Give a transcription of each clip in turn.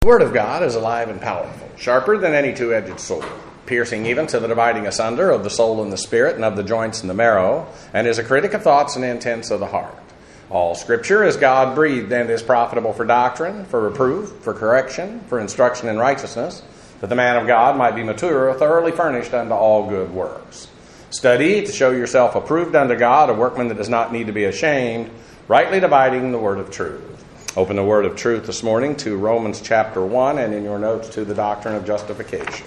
The Word of God is alive and powerful, sharper than any two-edged sword, piercing even to the dividing asunder of the soul and the spirit and of the joints and the marrow, and is a critic of thoughts and intents of the heart. All Scripture is God-breathed and is profitable for doctrine, for reproof, for correction, for instruction in righteousness, that the man of God might be mature, thoroughly furnished unto all good works. Study to show yourself approved unto God, a workman that does not need to be ashamed, rightly dividing the word of truth. Open the word of truth this morning to Romans chapter 1 and in your notes to the doctrine of justification.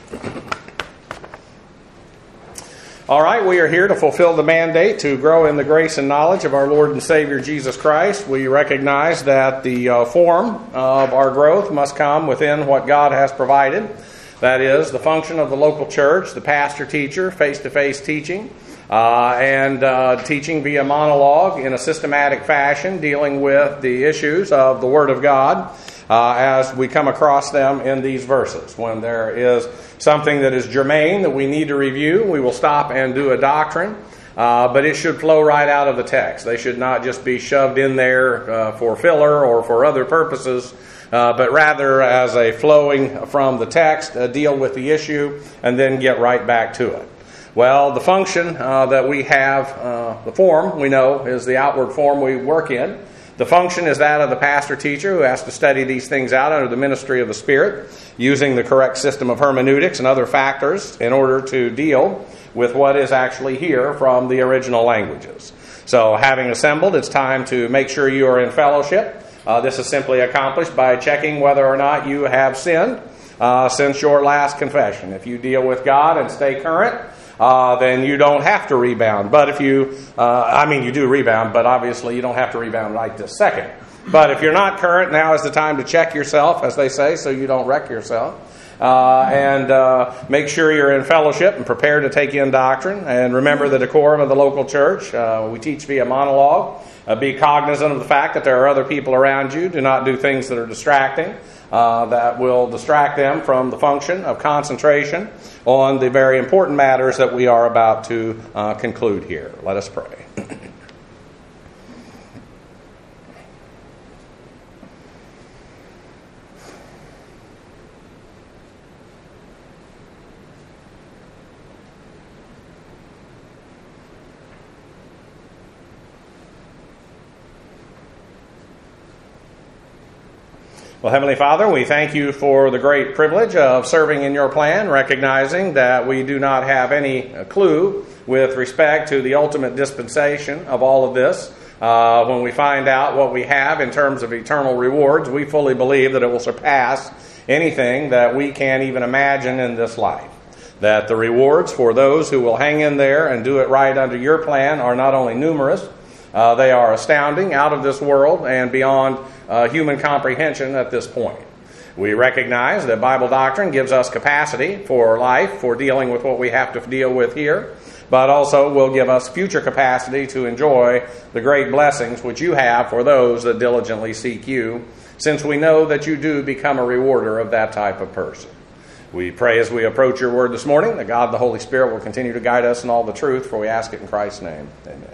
All right, we are here to fulfill the mandate to grow in the grace and knowledge of our Lord and Savior Jesus Christ. We recognize that the form of our growth must come within what God has provided. That is, the function of the local church, the pastor-teacher, face-to-face teaching, and teaching via monologue in a systematic fashion, dealing with the issues of the Word of God as we come across them in these verses. When there is something that is germane that we need to review, we will stop and do a doctrine, but it should flow right out of the text. They should not just be shoved in there for filler or for other purposes, but rather as a flowing from the text, deal with the issue, and then get right back to it. Well, the function that we have, the form we know is the outward form we work in. The function is that of the pastor-teacher who has to study these things out under the ministry of the Spirit, using the correct system of hermeneutics and other factors in order to deal with what is actually here from the original languages. So having assembled, it's time to make sure you are in fellowship. This is simply accomplished by checking whether or not you have sinned since your last confession. If you deal with God and stay current, then you don't have to rebound. But if you, you do rebound, but obviously you don't have to rebound right this second. But if you're not current, now is the time to check yourself, as they say, so you don't wreck yourself. And make sure you're in fellowship and prepared to take in doctrine. And remember the decorum of the local church. We teach via monologue. Be cognizant of the fact that there are other people around you. Do not do things that are distracting, that will distract them from the function of concentration on the very important matters that we are about to conclude here. Let us pray. Well, Heavenly Father, we thank you for the great privilege of serving in your plan, recognizing that we do not have any clue with respect to the ultimate dispensation of all of this. When we find out what we have in terms of eternal rewards, we fully believe that it will surpass anything that we can even imagine in this life. That the rewards for those who will hang in there and do it right under your plan are not only numerous, they are astounding, out of this world, and beyond human comprehension at this point. We recognize that Bible doctrine gives us capacity for life, for dealing with what we have to deal with here, but also will give us future capacity to enjoy the great blessings which you have for those that diligently seek you, since we know that you do become a rewarder of that type of person. We pray as we approach your word this morning that God the Holy Spirit will continue to guide us in all the truth, for we ask it in Christ's name. Amen.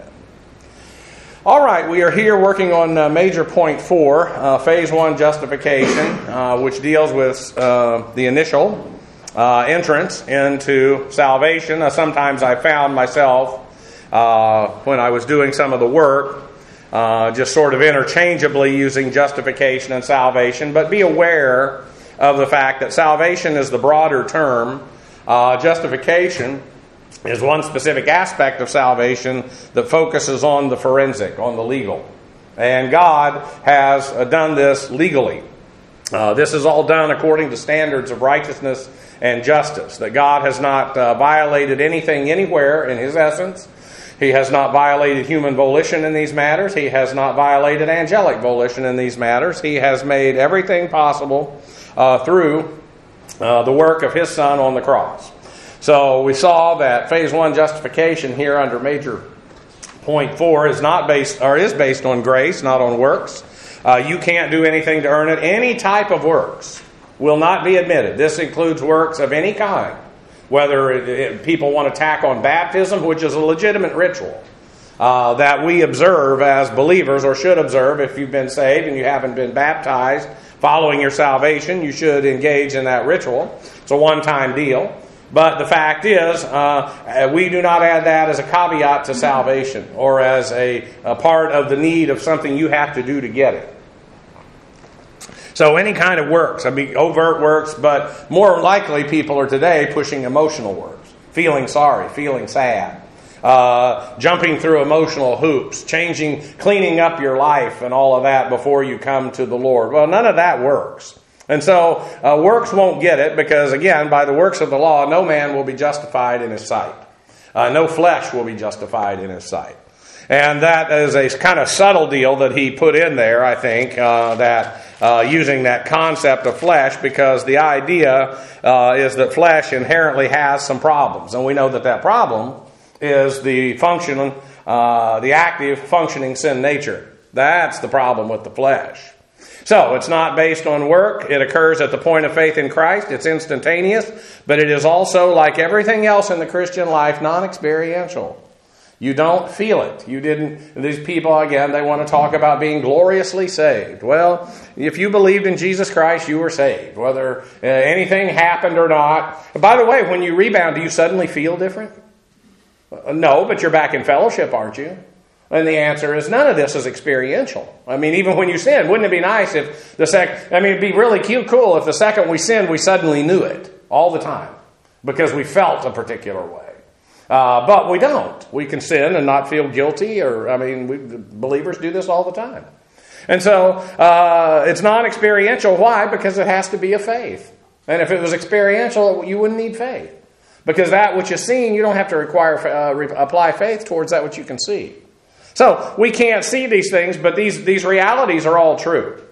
All right, we are here working on major point 4, phase 1 justification, which deals with the initial entrance into salvation. Sometimes I found myself, when I was doing some of the work, just sort of interchangeably using justification and salvation, but be aware of the fact that salvation is the broader term. Justification is one specific aspect of salvation that focuses on the forensic, on the legal. And God has done this legally. This is all done according to standards of righteousness and justice. That God has not violated anything anywhere in His essence. He has not violated human volition in these matters. He has not violated angelic volition in these matters. He has made everything possible through the work of His Son on the cross. So we saw that phase 1 justification here under major point 4 is based on grace, not on works. You can't do anything to earn it. Any type of works will not be admitted. This includes works of any kind. Whether people want to tack on baptism, which is a legitimate ritual that we observe as believers, or should observe if you've been saved and you haven't been baptized following your salvation, you should engage in that ritual. It's a one-time deal. But the fact is, we do not add that as a caveat to salvation or as a part of the need of something you have to do to get it. So any kind of works, overt works, but more likely people are today pushing emotional works, feeling sorry, feeling sad, jumping through emotional hoops, cleaning up your life and all of that before you come to the Lord. Well, none of that works. And so works won't get it because, again, by the works of the law, no man will be justified in his sight. No flesh will be justified in his sight. And that is a kind of subtle deal that he put in there, I think, that using that concept of flesh, because the idea is that flesh inherently has some problems. And we know that problem is the active functioning sin nature. That's the problem with the flesh. So it's not based on work. It occurs at the point of faith in Christ. It's instantaneous, but it is also, like everything else in the Christian life, non-experiential. You don't feel it. These people, again, they want to talk about being gloriously saved. Well, if you believed in Jesus Christ, you were saved, whether anything happened or not. By the way, when you rebound, do you suddenly feel different? No, but you're back in fellowship, aren't you? And the answer is none of this is experiential. I mean, even when you sin, wouldn't it be nice if it'd be really cool if the second we sinned, we suddenly knew it all the time because we felt a particular way. But we don't. We can sin and not feel guilty, believers do this all the time. And so it's non-experiential. Why? Because it has to be a faith. And if it was experiential, you wouldn't need faith. Because that which is seen, you don't have to apply faith towards that which you can see. So we can't see these things, but these realities are all true.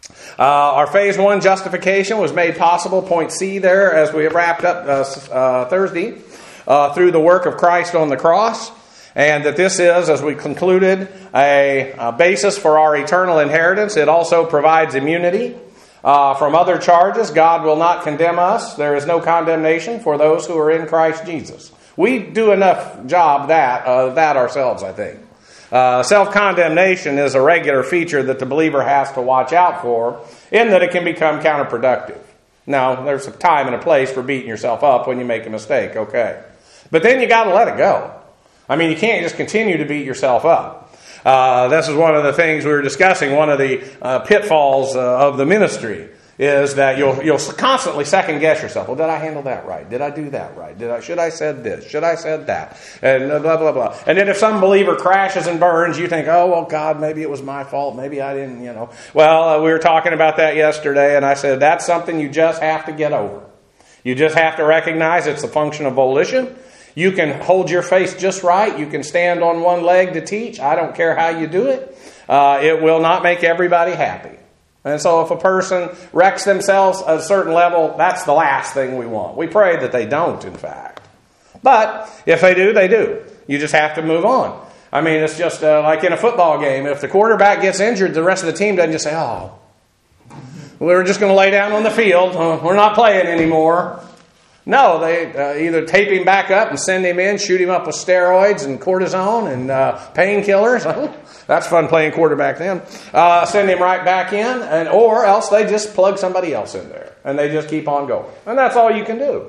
Our phase 1 justification was made possible, point C there, as we have wrapped up Thursday, through the work of Christ on the cross. And that this is, as we concluded, a basis for our eternal inheritance. It also provides immunity from other charges. God will not condemn us. There is no condemnation for those who are in Christ Jesus. We do enough job that ourselves, I think. Self-condemnation is a regular feature that the believer has to watch out for, in that it can become counterproductive. Now, there's a time and a place for beating yourself up when you make a mistake, okay. But then you got to let it go. I mean, you can't just continue to beat yourself up. This is one of the things we were discussing. One of the pitfalls of the ministry is that you'll constantly second guess yourself. Well, did I handle that right? Did I do that right? Should I said this? Should I said that? And blah, blah, blah. And then if some believer crashes and burns, you think, oh, well, God, maybe it was my fault. Maybe I didn't, Well, we were talking about that yesterday, and I said that's something you just have to get over. You just have to recognize it's a function of volition. You can hold your face just right. You can stand on one leg to teach. I don't care how you do it. It will not make everybody happy. And so if a person wrecks themselves at a certain level, that's the last thing we want. We pray that they don't, in fact. But if they do, they do. You just have to move on. I mean, it's just like in a football game. If the quarterback gets injured, the rest of the team doesn't just say, oh, we're just going to lay down on the field. We're not playing anymore. No, they either tape him back up and send him in, shoot him up with steroids and cortisone and painkillers. That's fun playing quarterback then. Send him right back in, or else they just plug somebody else in there. And they just keep on going. And that's all you can do.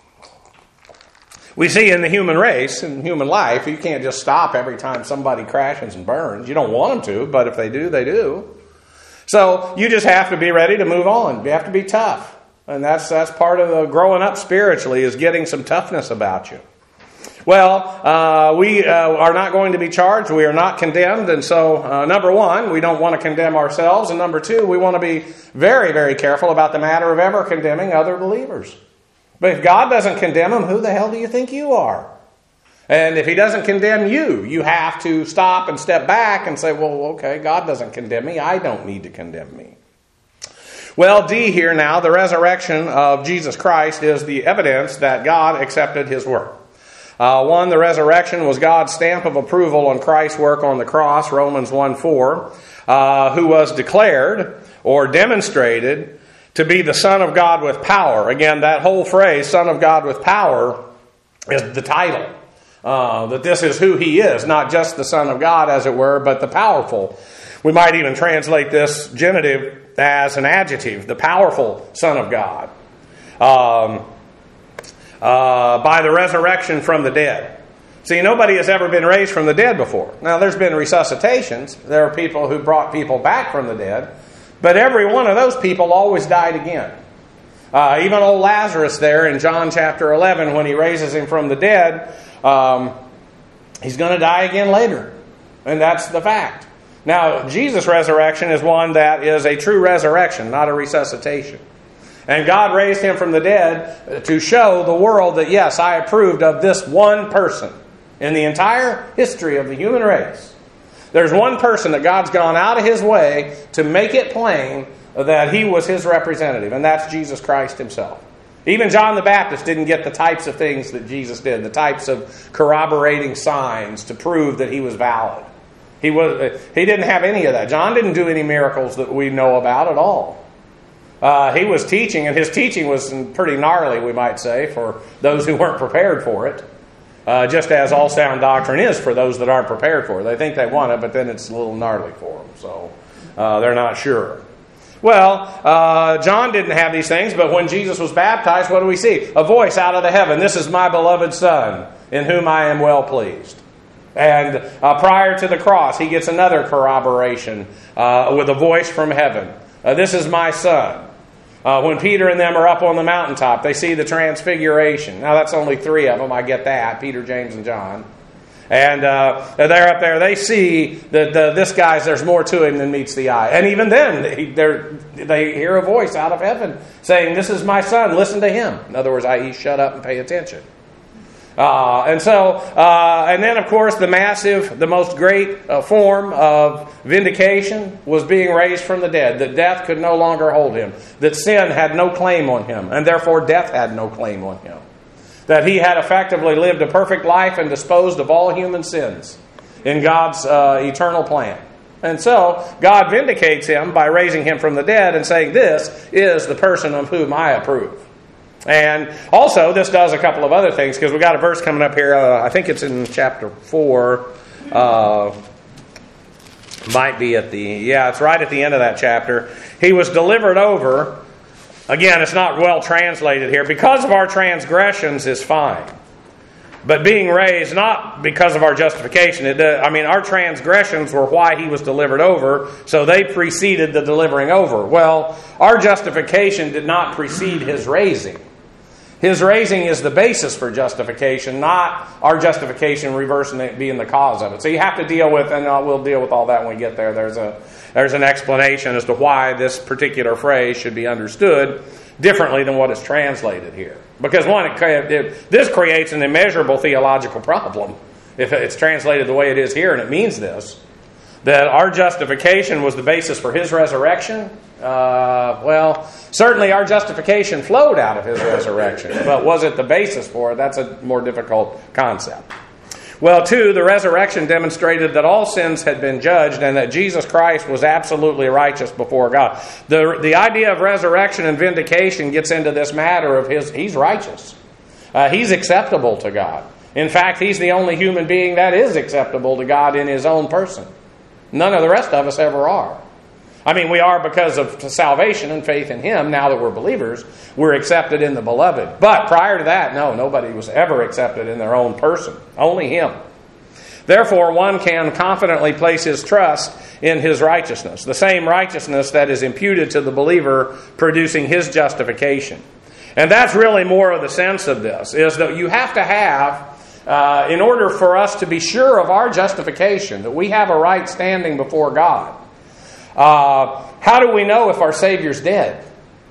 We see in the human race, in human life, you can't just stop every time somebody crashes and burns. You don't want them to, but if they do, they do. So you just have to be ready to move on. You have to be tough. And that's part of the growing up spiritually, is getting some toughness about you. Well, we are not going to be charged. We are not condemned. And so, number one, we don't want to condemn ourselves. And number two, we want to be very, very careful about the matter of ever condemning other believers. But if God doesn't condemn them, who the hell do you think you are? And if He doesn't condemn you, you have to stop and step back and say, well, okay, God doesn't condemn me. I don't need to condemn me. Well, D here now, the resurrection of Jesus Christ is the evidence that God accepted His work. One, the resurrection was God's stamp of approval on Christ's work on the cross, Romans 1:4, who was declared or demonstrated to be the Son of God with power. Again, that whole phrase, Son of God with power, is the title. That this is who He is, not just the Son of God, as it were, but the powerful. We might even translate this genitive as an adjective, the powerful Son of God, by the resurrection from the dead. See, nobody has ever been raised from the dead before. Now, there's been resuscitations. There are people who brought people back from the dead. But every one of those people always died again. Even old Lazarus there in John chapter 11, when he raises him from the dead, he's going to die again later. And that's the fact. Now, Jesus' resurrection is one that is a true resurrection, not a resuscitation. And God raised him from the dead to show the world that, yes, I approved of this one person in the entire history of the human race. There's one person that God's gone out of his way to make it plain that he was his representative, and that's Jesus Christ himself. Even John the Baptist didn't get the types of things that Jesus did, the types of corroborating signs to prove that he was valid. He didn't have any of that. John didn't do any miracles that we know about at all. He was teaching, and his teaching was pretty gnarly, we might say, for those who weren't prepared for it. Just as all sound doctrine is for those that aren't prepared for it. They think they want it, but then it's a little gnarly for them. So they're not sure. Well, John didn't have these things, but when Jesus was baptized, what do we see? A voice out of the heaven. This is my beloved Son, in whom I am well pleased. And prior to the cross, he gets another corroboration with a voice from heaven. This is my Son. When Peter and them are up on the mountaintop, they see the transfiguration. Now, that's only 3 of them. I get that. Peter, James, and John. And they're up there. They see that this guy's, there's more to him than meets the eye. And even then, they hear a voice out of heaven saying, this is my Son, listen to him. In other words, i.e., shut up and pay attention. And then, of course, the most great form of vindication was being raised from the dead. That death could no longer hold him. That sin had no claim on him. And therefore, death had no claim on him. That he had effectively lived a perfect life and disposed of all human sins in God's eternal plan. And so, God vindicates him by raising him from the dead and saying, this is the person of whom I approve. And also, this does a couple of other things, because we've got a verse coming up here. I think it's in chapter 4. Might be it's right at the end of that chapter. He was delivered over. Again, it's not well translated here. Because of our transgressions is fine. But being raised, not because of our justification. Our transgressions were why he was delivered over, so they preceded the delivering over. Well, our justification did not precede his raising. His raising is the basis for justification, not our justification reversing it being the cause of it. So you have to deal with, and we'll deal with all that when we get there. There's an explanation as to why this particular phrase should be understood differently than what is translated here. Because this creates an immeasurable theological problem if it's translated the way it is here, and it means this, that our justification was the basis for his resurrection. Certainly our justification flowed out of his resurrection, but was it the basis for it? That's a more difficult concept. Well, 2, the resurrection demonstrated that all sins had been judged and that Jesus Christ was absolutely righteous before God. The idea of resurrection and vindication gets into this matter of he's righteous. He's acceptable to God. In fact, he's the only human being that is acceptable to God in his own person. None of the rest of us ever are. We are because of salvation and faith in him. Now that we're believers, we're accepted in the beloved. But prior to that, no, nobody was ever accepted in their own person. Only him. Therefore, one can confidently place his trust in his righteousness. The same righteousness that is imputed to the believer, producing his justification. And that's really more of the sense of this, is that you have to have, in order for us to be sure of our justification, that we have a right standing before God. How do we know if our Savior's dead?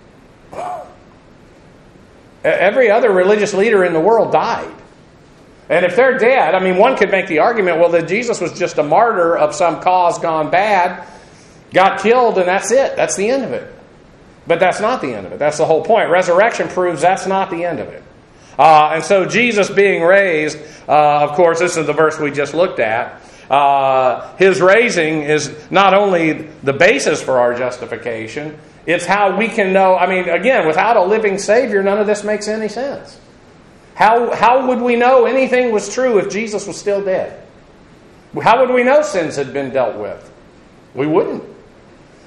Every other religious leader in the world died. And if they're dead, one could make the argument, that Jesus was just a martyr of some cause gone bad, got killed, and that's it. That's the end of it. But that's not the end of it. That's the whole point. Resurrection proves that's not the end of it. And so Jesus being raised, of course, this is the verse we just looked at. His raising is not only the basis for our justification, it's how we can know. Again, without a living Savior, none of this makes any sense. How would we know anything was true if Jesus was still dead? How would we know sins had been dealt with? We wouldn't.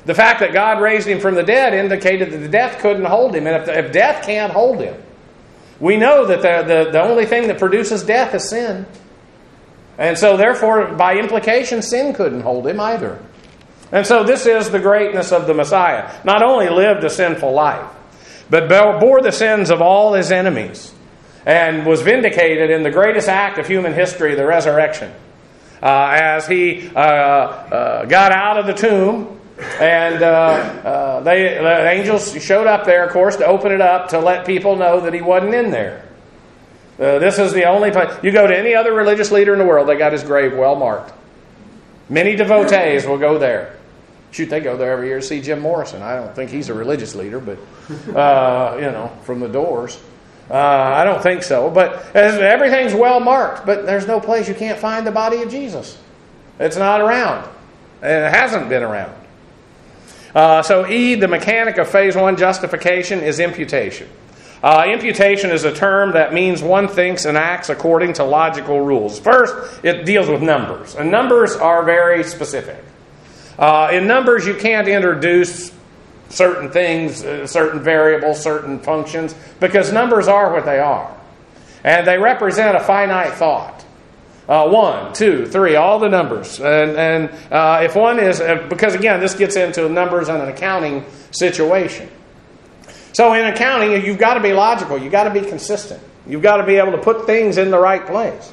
The fact that God raised him from the dead indicated that the death couldn't hold him. And if death can't hold him, we know that the only thing that produces death is sin. And so therefore, by implication, sin couldn't hold him either. And so this is the greatness of the Messiah. Not only lived a sinful life, but bore the sins of all his enemies, and was vindicated in the greatest act of human history, the resurrection. As he got out of the tomb, and the angels showed up there, of course, to open it up to let people know that he wasn't in there. This is the only place. You go to any other religious leader in the world, they got his grave well marked. Many devotees will go there. Shoot, they go there every year to see Jim Morrison. I don't think he's a religious leader, but, from the Doors. I don't think so. But everything's well marked, but there's no place you can't find the body of Jesus. It's not around. And it hasn't been around. So E, the mechanic of phase 1 justification, is imputation. Imputation is a term that means one thinks and acts according to logical rules. First, it deals with numbers. And numbers are very specific. In numbers, you can't introduce certain things, certain variables, certain functions, because numbers are what they are. And they represent a finite thought. 1, 2, 3, all the numbers. And if one is, because again, this gets into numbers in an accounting situation. So in accounting, you've got to be logical. You've got to be consistent. You've got to be able to put things in the right place.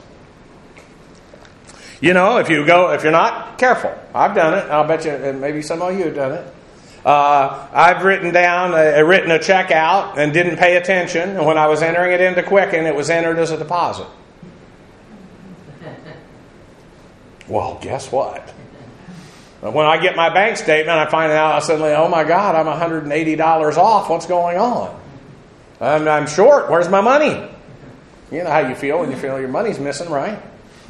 If you're not careful. I've done it. I'll bet you, and maybe some of you have done it. I've written a check out and didn't pay attention. And when I was entering it into Quicken, it was entered as a deposit. Well, guess what? When I get my bank statement, I find out suddenly, oh my God, I'm $180 off. What's going on? I'm short. Where's my money? You know how you feel when you feel your money's missing, right?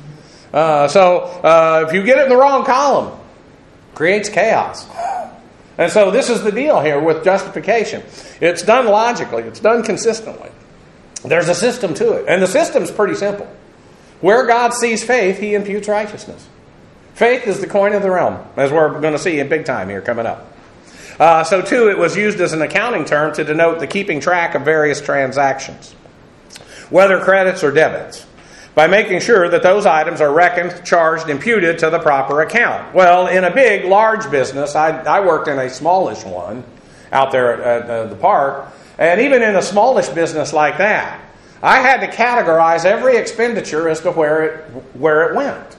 So if you get it in the wrong column, it creates chaos. And so this is the deal here with justification. It's done logically. It's done consistently. There's a system to it. And the system's pretty simple. Where God sees faith, he imputes righteousness. Faith is the coin of the realm, as we're going to see in big time here coming up. So too, it was used as an accounting term to denote the keeping track of various transactions, whether credits or debits, by making sure that those items are reckoned, charged, imputed to the proper account. Well, in a big, large business, I worked in a smallish one out there at the park, and even in a smallish business like that, I had to categorize every expenditure as to where it went.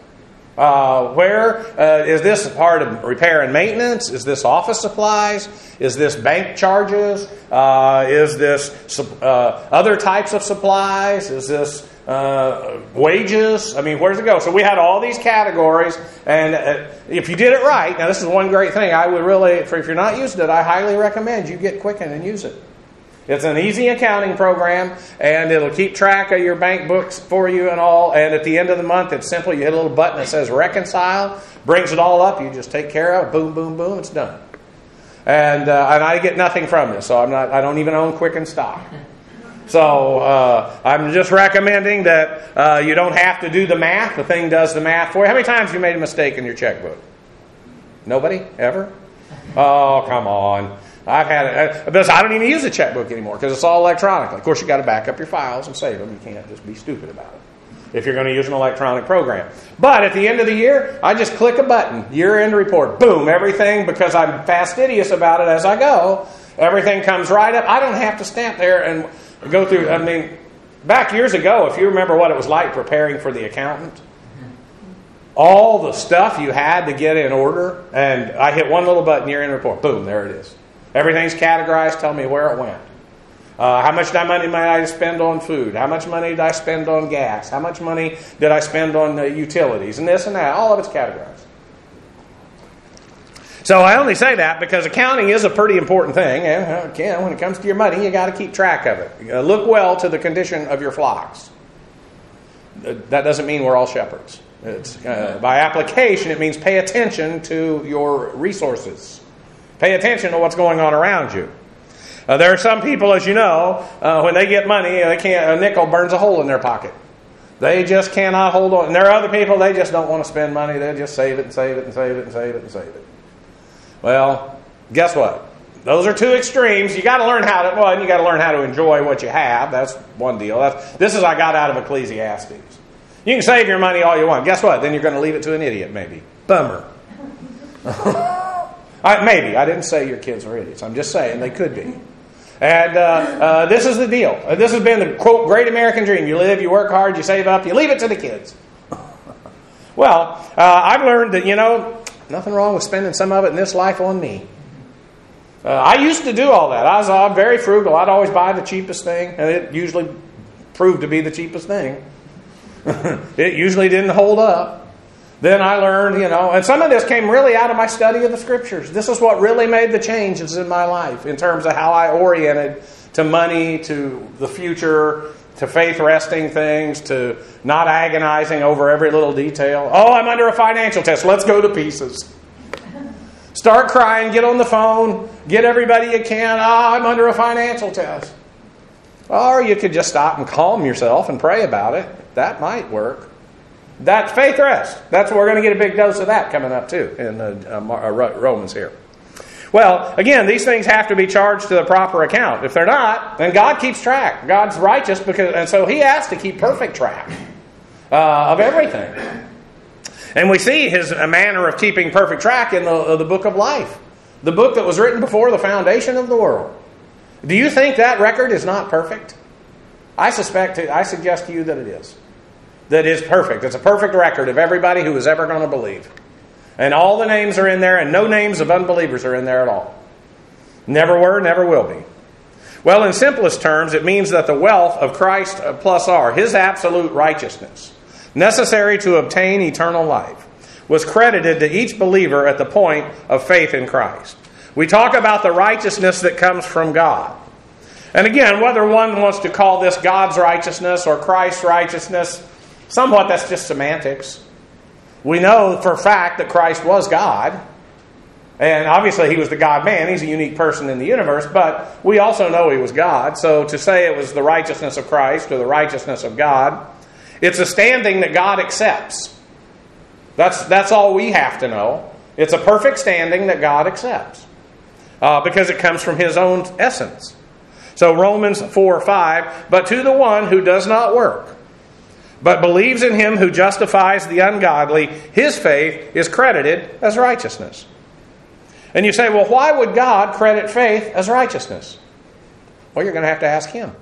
Is this part of repair and maintenance? Is this office supplies? Is this bank charges? Is this other types of supplies? Is this wages? I mean, where does it go? So we had all these categories, and if you did it right, now this is one great thing I would really, if you're not using it, I highly recommend you get Quicken and use it. It's an easy accounting program, and it'll keep track of your bank books for you and all. And at the end of the month, it's simple. You hit a little button that says reconcile, brings it all up. You just take care of it. Boom, boom, boom. It's done. And I get nothing from this, so I don't even own Quicken stock. So I'm just recommending that you don't have to do the math. The thing does the math for you. How many times have you made a mistake in your checkbook? Nobody? Ever? Oh, come on. I've had it. But I don't even use a checkbook anymore because it's all electronic. Of course, you got to back up your files and save them. You can't just be stupid about it if you're going to use an electronic program. But at the end of the year, I just click a button, year-end report, boom, everything, because I'm fastidious about it as I go, everything comes right up. I don't have to stand there and go through. I mean, back years ago, if you remember what it was like preparing for the accountant, all the stuff you had to get in order, and I hit one little button, year-end report, boom, there it is. Everything's categorized, tell me where it went. How much money did I spend on food? How much money did I spend on gas? How much money did I spend on utilities? And this and that. All of it's categorized. So I only say that because accounting is a pretty important thing. And again, when it comes to your money, you got to keep track of it. Look well to the condition of your flocks. That doesn't mean we're all shepherds. It's, by application, it means pay attention to your resources. Pay attention to what's going on around you. There are some people, as you know, when they get money, a nickel burns a hole in their pocket. They just cannot hold on. And there are other people, they just don't want to spend money. They just save it and save it and save it and save it and save it. Well, Guess what? Those are two extremes. You got to learn how to enjoy what you have. That's one deal. This is I got out of Ecclesiastes. You can save your money all you want. Guess what? Then you're going to leave it to an idiot, maybe. Bummer. Maybe. I didn't say your kids are idiots. I'm just saying they could be. And this is the deal. This has been the, quote, great American dream. You live, you work hard, you save up, you leave it to the kids. Well, I've learned that, nothing wrong with spending some of it in this life on me. I used to do all that. I was very frugal. I'd always buy the cheapest thing, and it usually proved to be the cheapest thing. It usually didn't hold up. Then I learned, and some of this came really out of my study of the Scriptures. This is what really made the changes in my life in terms of how I oriented to money, to the future, to faith-resting things, to not agonizing over every little detail. Oh, I'm under a financial test. Let's go to pieces. Start crying, get on the phone, get everybody you can. I'm under a financial test. Or you could just stop and calm yourself and pray about it. That might work. That's faith rest. That's what we're going to get a big dose of that coming up too in Romans here. Well, again, these things have to be charged to the proper account. If they're not, then God keeps track. God's righteous, and so He has to keep perfect track of everything. And we see His manner of keeping perfect track in the book of life, the book that was written before the foundation of the world. Do you think that record is not perfect? I suggest to you that it is. That is perfect. It's a perfect record of everybody who is ever going to believe. And all the names are in there, and no names of unbelievers are in there at all. Never were, never will be. Well, in simplest terms, it means that the wealth of Christ plus R, His absolute righteousness, necessary to obtain eternal life, was credited to each believer at the point of faith in Christ. We talk about the righteousness that comes from God. And again, whether one wants to call this God's righteousness or Christ's righteousness, somewhat that's just semantics. We know for a fact that Christ was God. And obviously He was the God-man. He's a unique person in the universe. But we also know He was God. So to say it was the righteousness of Christ or the righteousness of God, it's a standing that God accepts. That's all we have to know. It's a perfect standing that God accepts. Because it comes from His own essence. So Romans 4:5, but to the one who does not work, but believes in Him who justifies the ungodly, his faith is credited as righteousness. And you say, well, why would God credit faith as righteousness? Well, you're going to have to ask Him.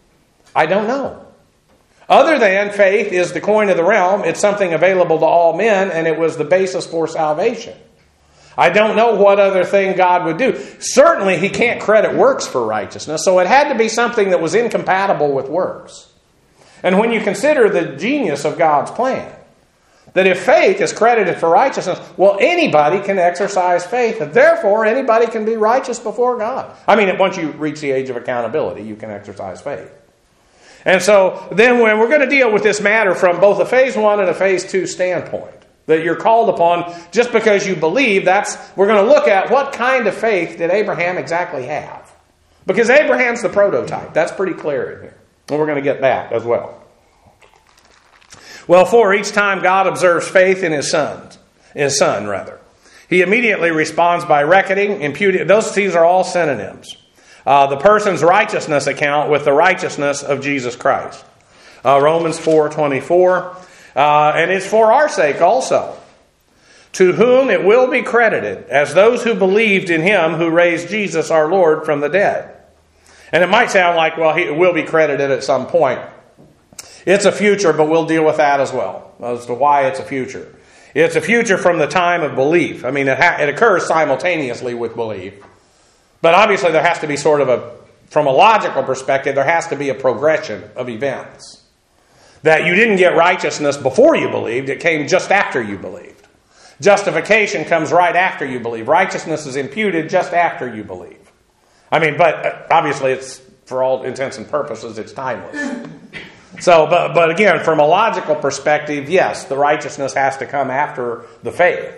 I don't know. Other than faith is the coin of the realm, it's something available to all men, and it was the basis for salvation. I don't know what other thing God would do. Certainly He can't credit works for righteousness, so it had to be something that was incompatible with works. And when you consider the genius of God's plan, that if faith is credited for righteousness, well, anybody can exercise faith, and therefore anybody can be righteous before God. I mean, once you reach the age of accountability, you can exercise faith. And so then when we're going to deal with this matter from both a phase 1 and a phase 2 standpoint, that you're called upon just because you believe, we're going to look at what kind of faith did Abraham exactly have. Because Abraham's the prototype. That's pretty clear in here. And we're going to get that as well. Well, for each time God observes faith in His son, He immediately responds by reckoning, imputing. These are all synonyms. The person's righteousness account with the righteousness of Jesus Christ. Romans 4:24. And it's for our sake also, to whom it will be credited as those who believed in Him who raised Jesus our Lord from the dead. And it might sound like, well, it will be credited at some point. It's a future, but we'll deal with that as well, as to why it's a future. It's a future from the time of belief. I mean, it occurs simultaneously with belief. But obviously there has to be from a logical perspective, there has to be a progression of events. That you didn't get righteousness before you believed, it came just after you believed. Justification comes right after you believe. Righteousness is imputed just after you believe. I mean, but obviously it's, for all intents and purposes, it's timeless. So, but again, from a logical perspective, yes, the righteousness has to come after the faith.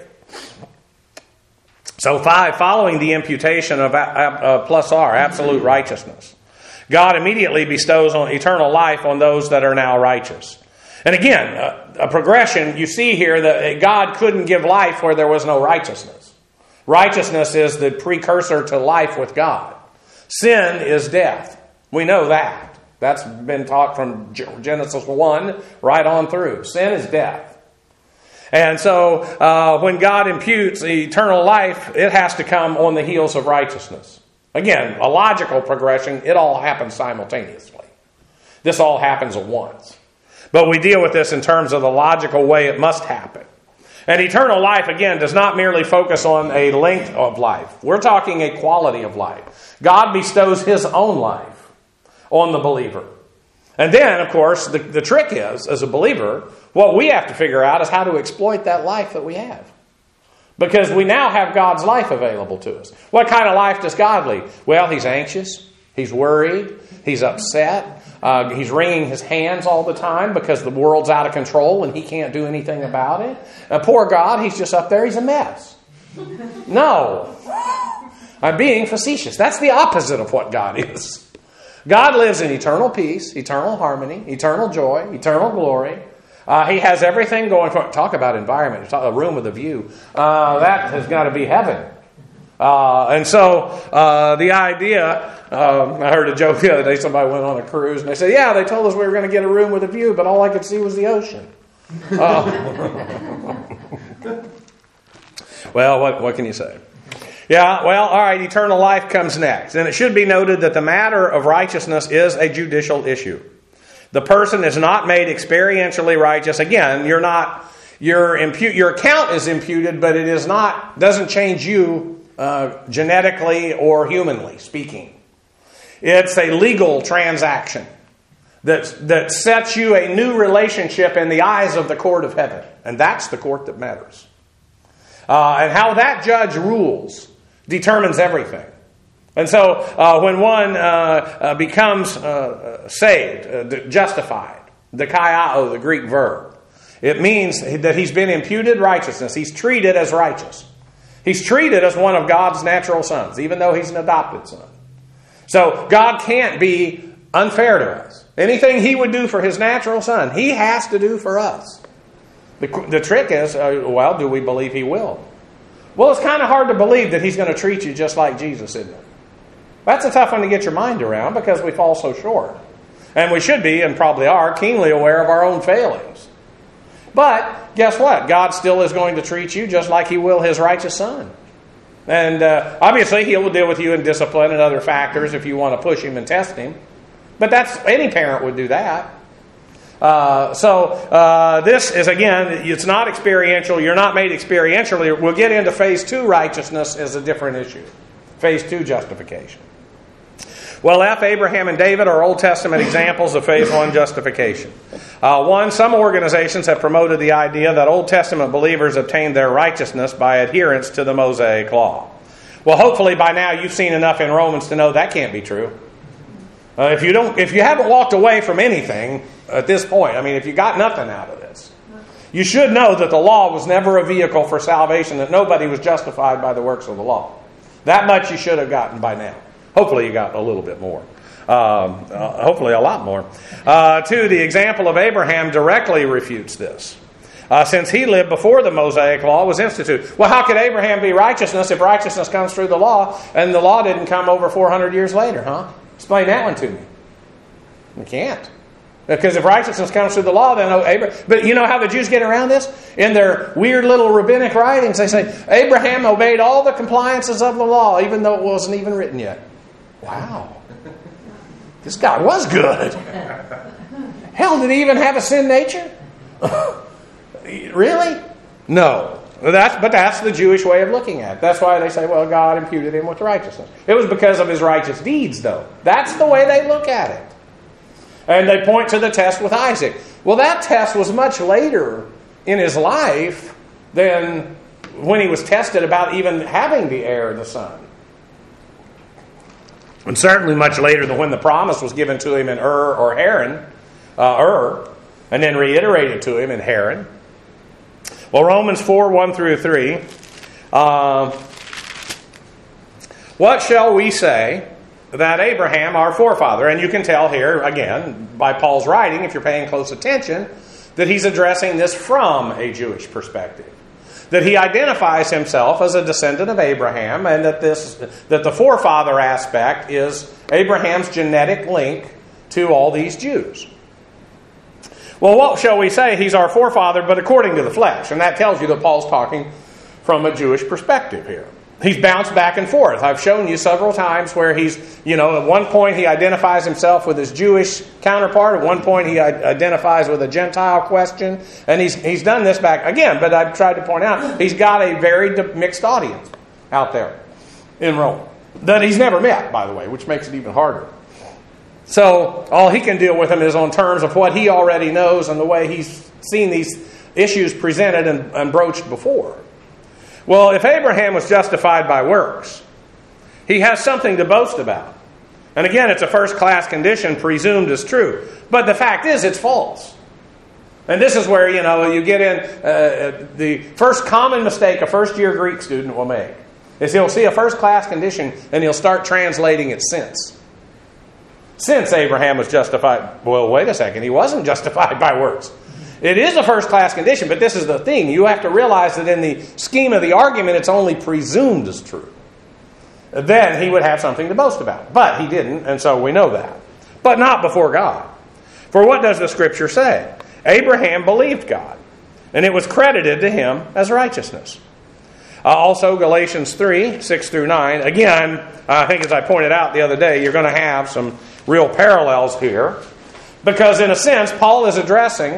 So 5, following the imputation of plus R, absolute righteousness, God immediately bestows on eternal life on those that are now righteous. And again, a progression, you see here that God couldn't give life where there was no righteousness. Righteousness is the precursor to life with God. Sin is death. We know that. That's been taught from Genesis 1 right on through. Sin is death. And so when God imputes eternal life, it has to come on the heels of righteousness. Again, a logical progression. It all happens simultaneously. This all happens at once. But we deal with this in terms of the logical way it must happen. And eternal life, again, does not merely focus on a length of life. We're talking a quality of life. God bestows His own life on the believer. And then, of course, the trick is, as a believer, what we have to figure out is how to exploit that life that we have. Because we now have God's life available to us. What kind of life does God lead? Well, He's anxious. He's worried. He's upset. He's wringing his hands all the time because the world's out of control and he can't do anything about it. Poor God, he's just up there. He's a mess. No. I'm being facetious. That's the opposite of what God is. God lives in eternal peace, eternal harmony, eternal joy, eternal glory. He has everything going for it. Talk about environment. A room with a view. That has got to be heaven. And so the idea, I heard a joke the other day, somebody went on a cruise and they said, yeah, they told us we were going to get a room with a view, but all I could see was the ocean. Well, what can you say? Yeah, well, all right, eternal life comes next. And it should be noted that the matter of righteousness is a judicial issue. The person is not made experientially righteous. Again, your account is imputed, but it is not, doesn't change you genetically or humanly speaking. It's a legal transaction that sets you a new relationship in the eyes of the court of heaven. And that's the court that matters. And how that judge rules determines everything. And so when one becomes saved, justified, dikaiō, the Greek verb, it means that he's been imputed righteousness. He's treated as righteous. He's treated as one of God's natural sons, even though he's an adopted son. So God can't be unfair to us. Anything He would do for His natural son, He has to do for us. The trick is, well, do we believe He will? Well, it's kind of hard to believe that He's going to treat you just like Jesus, isn't it? That's a tough one to get your mind around because we fall so short. And we should be, and probably are, keenly aware of our own failings. But guess what? God still is going to treat you just like He will His righteous son. And obviously He will deal with you in discipline and other factors if you want to push Him and test Him. But any parent would do that. So this is, again, it's not experiential. You're not made experientially. We'll get into phase 2 righteousness as a different issue. Phase 2 justification. Well, Abraham and David are Old Testament examples of phase 1 justification. Some organizations have promoted the idea that Old Testament believers obtained their righteousness by adherence to the Mosaic Law. Well, hopefully by now you've seen enough in Romans to know that can't be true. If you haven't walked away from anything at this point, I mean, if you got nothing out of this, you should know that the law was never a vehicle for salvation, that nobody was justified by the works of the law. That much you should have gotten by now. Hopefully you got a little bit more. Hopefully a lot more. 2, the example of Abraham directly refutes this. Since he lived before the Mosaic Law was instituted. Well, how could Abraham be righteousness if righteousness comes through the law and the law didn't come over 400 years later, huh? Explain that one to me. We can't. Because if righteousness comes through the law, then Abraham. But you know how the Jews get around this? In their weird little rabbinic writings, they say, Abraham obeyed all the compliances of the law, even though it wasn't even written yet. Wow. This God was good. Hell, did he even have a sin nature? Really? No. But that's the Jewish way of looking at it. That's why they say, well, God imputed him with righteousness. It was because of his righteous deeds, though. That's the way they look at it. And they point to the test with Isaac. Well, that test was much later in his life than when he was tested about even having the heir, the son. And certainly much later than when the promise was given to him in Ur or Haran, and then reiterated to him in Haran. Well, Romans 4, 1 through 3. What shall we say that Abraham, our forefather, and you can tell here, again, by Paul's writing, if you're paying close attention, that he's addressing this from a Jewish perspective. that he identifies himself as a descendant of Abraham, and that the forefather aspect is Abraham's genetic link to all these Jews. Well, what shall we say? He's our forefather, but according to the flesh. And that tells you that Paul's talking from a Jewish perspective here. He's bounced back and forth. I've shown you several times where he's, at one point he identifies himself with his Jewish counterpart. At one point he identifies with a Gentile question. And he's done this back again. But I've tried to point out, he's got a very mixed audience out there in Rome that he's never met, by the way, which makes it even harder. So all he can deal with them is on terms of what he already knows and the way he's seen these issues presented and broached before. Well, if Abraham was justified by works, he has something to boast about. And again, it's a first-class condition presumed as true. But the fact is, it's false. And this is where, you get in the first common mistake a first-year Greek student will make. Is he'll see a first-class condition and he'll start translating it since. Since Abraham was justified. Well, wait a second. He wasn't justified by works. It is a first-class condition, but this is the thing. You have to realize that in the scheme of the argument, it's only presumed as true. Then he would have something to boast about. But he didn't, and so we know that. But not before God. For what does the Scripture say? Abraham believed God, and it was credited to him as righteousness. Also, Galatians 3, 6 through 9. Again, I think as I pointed out the other day, you're going to have some real parallels here. Because in a sense, Paul is addressing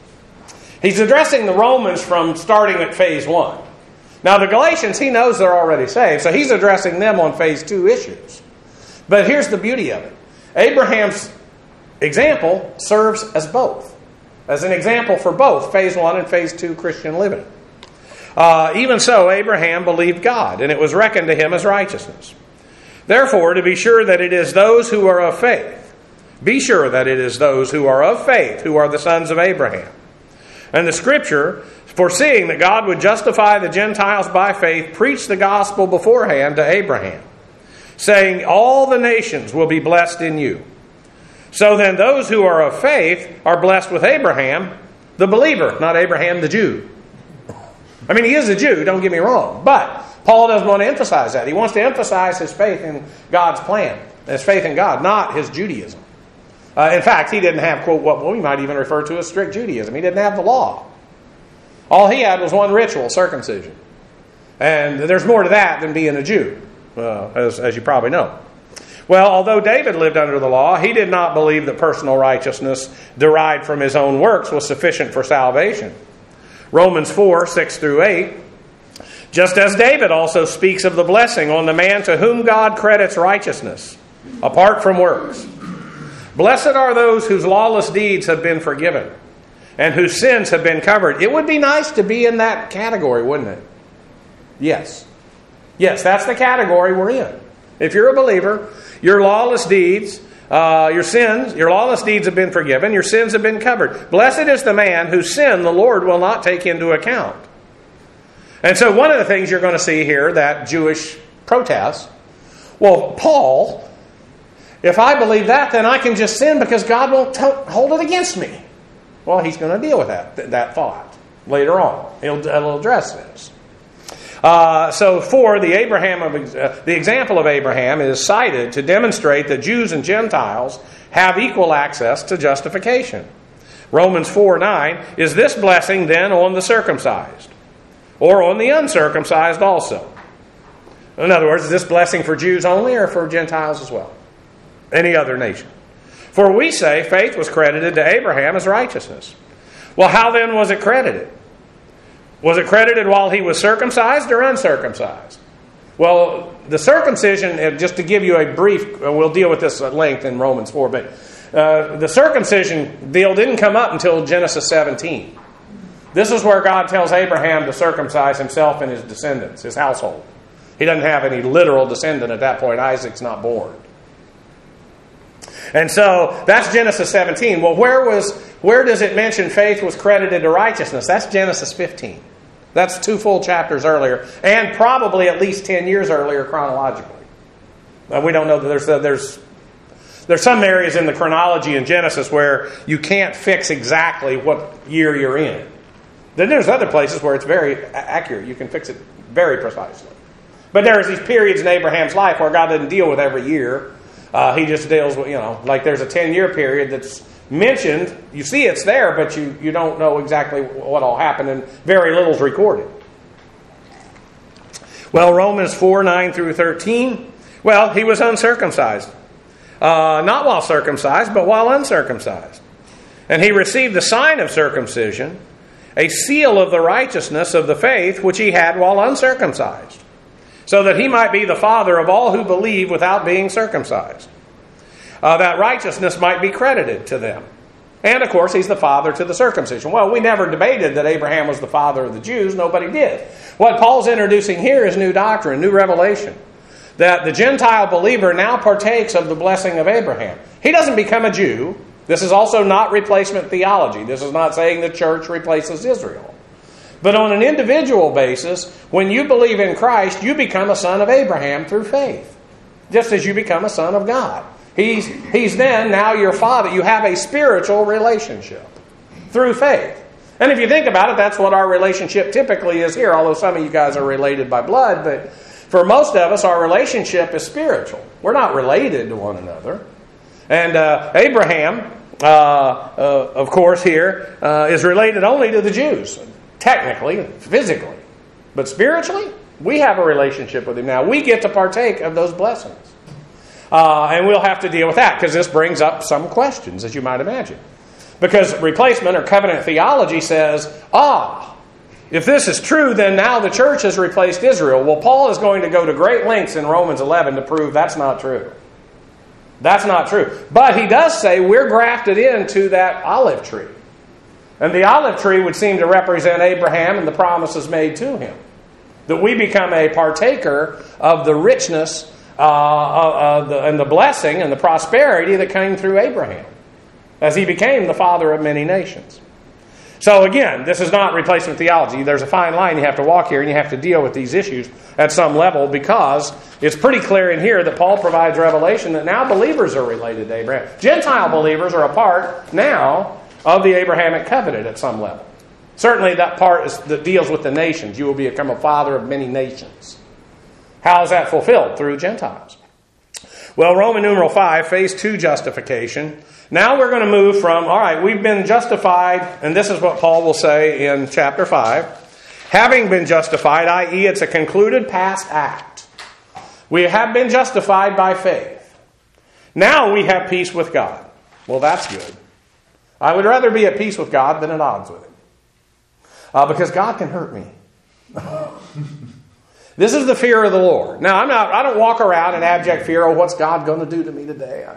the Romans from starting at phase 1. Now the Galatians, he knows they're already saved, so he's addressing them on phase 2 issues. But here's the beauty of it. Abraham's example serves as both. As an example for both phase 1 and phase 2 Christian living. Even so, Abraham believed God, and it was reckoned to him as righteousness. Therefore, to be sure that it is those who are of faith, be sure that it is those who are of faith who are the sons of Abraham. And the Scripture, foreseeing that God would justify the Gentiles by faith, preached the gospel beforehand to Abraham, saying, all the nations will be blessed in you. So then those who are of faith are blessed with Abraham, the believer, not Abraham the Jew. I mean, he is a Jew, don't get me wrong. But Paul doesn't want to emphasize that. He wants to emphasize his faith in God's plan, his faith in God, not his Judaism. In fact, he didn't have, quote, what we might even refer to as strict Judaism. He didn't have the law. All he had was one ritual, circumcision. And there's more to that than being a Jew, as you probably know. Well, although David lived under the law, he did not believe that personal righteousness derived from his own works was sufficient for salvation. Romans 4, 6 through 8. Just as David also speaks of the blessing on the man to whom God credits righteousness, apart from works. Blessed are those whose lawless deeds have been forgiven and whose sins have been covered. It would be nice to be in that category, wouldn't it? Yes. Yes, that's the category we're in. If you're a believer, your lawless deeds, your lawless deeds have been forgiven, your sins have been covered. Blessed is the man whose sin the Lord will not take into account. And so one of the things you're going to see here, that Jewish protest, well, Paul, if I believe that, then I can just sin because God won't hold it against me. Well, he's going to deal with that thought later on. He'll address this. So the example of Abraham is cited to demonstrate that Jews and Gentiles have equal access to justification. Romans 4:9, is this blessing then on the circumcised? Or on the uncircumcised also? In other words, is this blessing for Jews only or for Gentiles as well? Any other nation. For we say faith was credited to Abraham as righteousness. Well, how then was it credited? Was it credited while he was circumcised or uncircumcised? Well, the circumcision, just to give you a brief, we'll deal with this at length in Romans 4, but the circumcision deal didn't come up until Genesis 17. This is where God tells Abraham to circumcise himself and his descendants, his household. He doesn't have any literal descendant at that point. Isaac's not born. And so that's Genesis 17. Well, where does it mention faith was credited to righteousness? That's Genesis 15. That's 2 full chapters earlier, and probably at least 10 years earlier chronologically. We don't know that there's some areas in the chronology in Genesis where you can't fix exactly what year you're in. Then there's other places where it's very accurate. You can fix it very precisely. But there's these periods in Abraham's life where God doesn't deal with every year. He just deals with, like there's a 10-year period that's mentioned. You see it's there, but you don't know exactly what all happened, and very little is recorded. Well, Romans 4, 9 through 13. Well, he was uncircumcised. Not while circumcised, but while uncircumcised. And he received the sign of circumcision, a seal of the righteousness of the faith which he had while uncircumcised, so that he might be the father of all who believe without being circumcised, that righteousness might be credited to them. And, of course, he's the father to the circumcision. Well, we never debated that Abraham was the father of the Jews. Nobody did. What Paul's introducing here is new doctrine, new revelation, that the Gentile believer now partakes of the blessing of Abraham. He doesn't become a Jew. This is also not replacement theology. This is not saying the church replaces Israel. But on an individual basis, when you believe in Christ, you become a son of Abraham through faith, just as you become a son of God. He's then now your father. You have a spiritual relationship through faith. And if you think about it, that's what our relationship typically is here, although some of you guys are related by blood. But for most of us, our relationship is spiritual. We're not related to one another. And Abraham, of course, here is related only to the Jews. Technically, physically. But spiritually, we have a relationship with him now. We get to partake of those blessings. And we'll have to deal with that, because this brings up some questions, as you might imagine. Because replacement or covenant theology says, if this is true, then now the church has replaced Israel. Well, Paul is going to go to great lengths in Romans 11 to prove that's not true. That's not true. But he does say we're grafted into that olive tree. And the olive tree would seem to represent Abraham and the promises made to him. That we become a partaker of the richness and the blessing and the prosperity that came through Abraham, as he became the father of many nations. So again, this is not replacement theology. There's a fine line you have to walk here, and you have to deal with these issues at some level, because it's pretty clear in here that Paul provides revelation that now believers are related to Abraham. Gentile believers are a part now of the Abrahamic covenant at some level. Certainly that part that deals with the nations. You will become a father of many nations. How is that fulfilled? Through Gentiles. Well, Roman numeral 5, phase 2 justification. Now we're going to move from, all right, we've been justified, and this is what Paul will say in chapter 5. Having been justified, i.e. it's a concluded past act. We have been justified by faith. Now we have peace with God. Well, that's good. I would rather be at peace with God than at odds with Him. Because God can hurt me. This is the fear of the Lord. Now, I don't walk around in abject fear, what's God going to do to me today?